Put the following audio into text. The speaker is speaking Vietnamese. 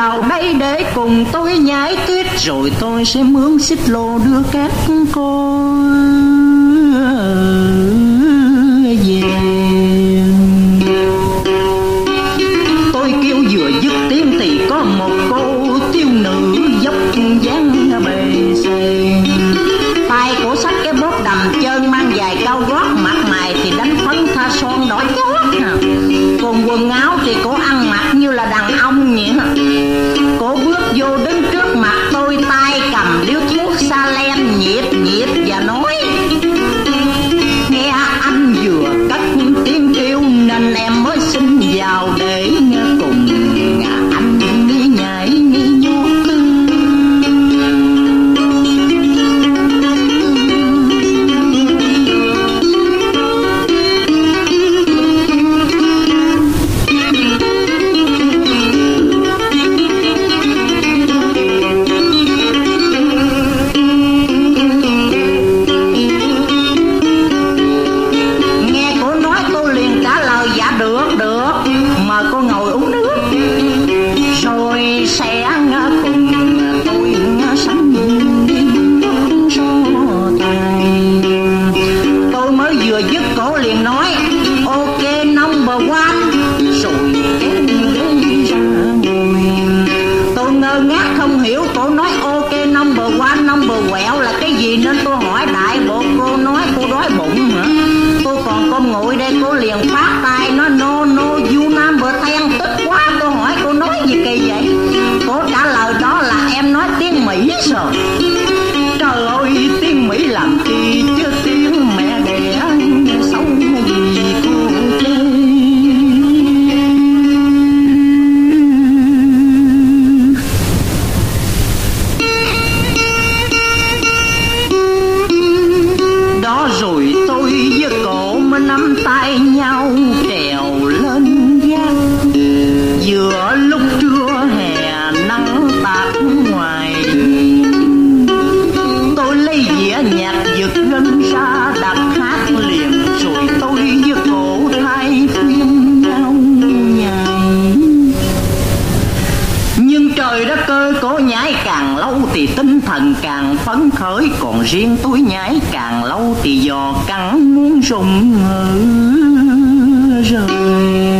vào đây để cùng tôi nhảy tuyết, rồi tôi sẽ mướn xích lô đưa các cô về. Tôi kêu vừa dứt tiếng thì có một cô thiếu nữ dốc dáng bề xề, tay cổ xách cái bóp đầm chân, mang giày cao gót, mặt mày thì đánh phấn thoa son đỏ chót. Còn quần áo thì cổ ăn mặc như là đàn ông vậy. Cổ bước vô đứng trước mặt tôi, tay cầm điếu thuốc sa len nhịp nhịp và nói: nghe anh vừa cất tiếng kêu nên em mới xin vào để cùng anh đi nhảy nhót. Tinh thần càng phấn khởi, còn riêng tôi nhảy càng lâu thì giò cắn muốn rụng rời.